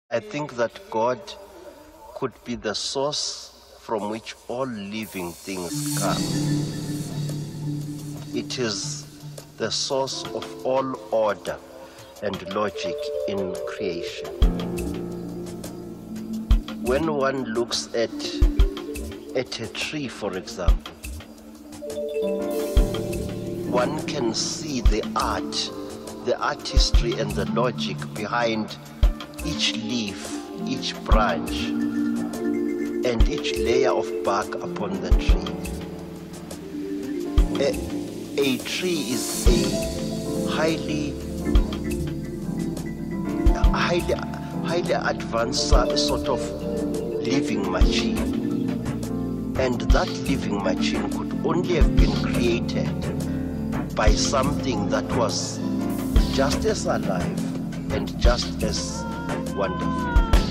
I think that God could be the source from which all living things come. It is the source of all order and logic in creation. When one looks at a tree, for example, one can see the art, the artistry and the logic behind each leaf, each branch, and each layer of bark upon the tree. A tree is a highly advanced sort of living machine. And that living machine could only have been created by something that was just as alive and just as wonderful.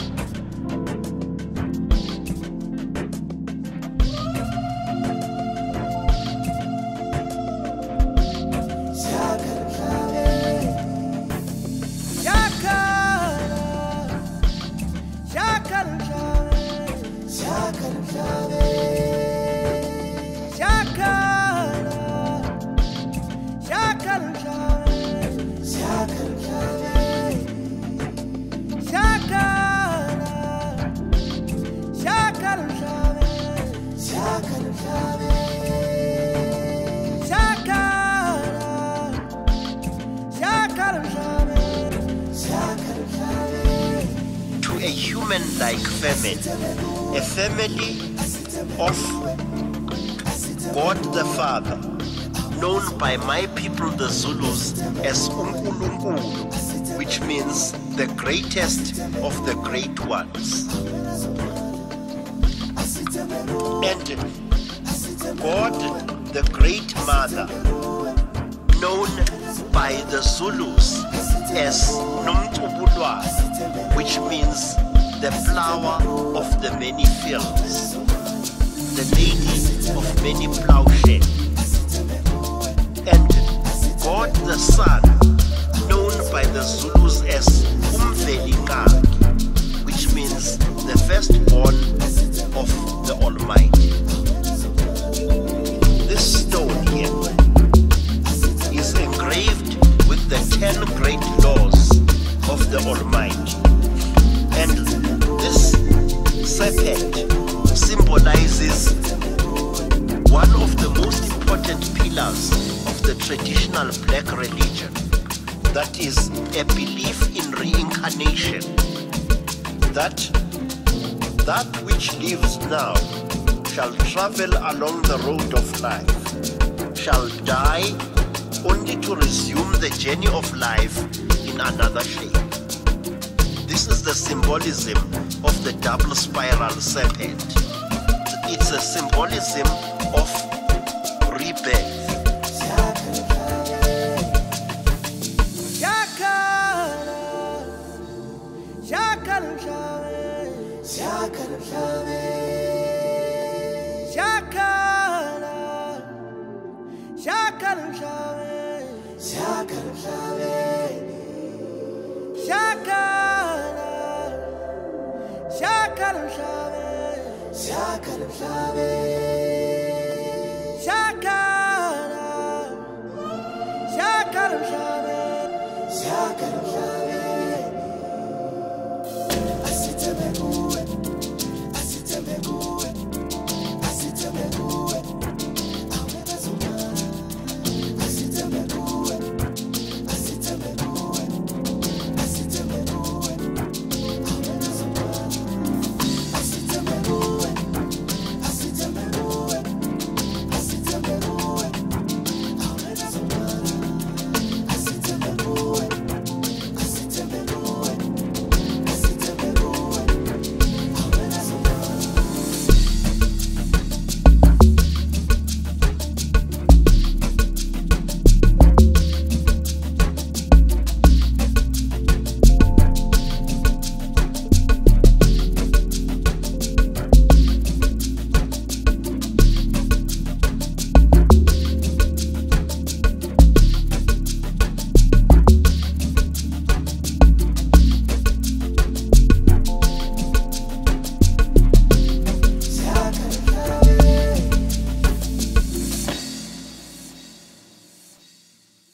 To a human-like family, a family of God the Father, known by my people the Zulus as Unkulunkulu, which means the greatest of the great ones. And God the Great Mother, known by the Zulus as Nomtubulwane, which means the flower of the many fields, the lady of many plowshares. And God the Son, known by the Zulus as Umvelingaki, which means the firstborn of the Almighty. This stone here is engraved with the 10 great laws of the Almighty. And this serpent symbolizes one of the most important pillars of the traditional black religion, that is a belief in reincarnation, that which lives now shall travel along the road of life, shall die only to resume the journey of life in another shape. This is the symbolism of the double spiral serpent. It's a symbolism of rebirth. Shaka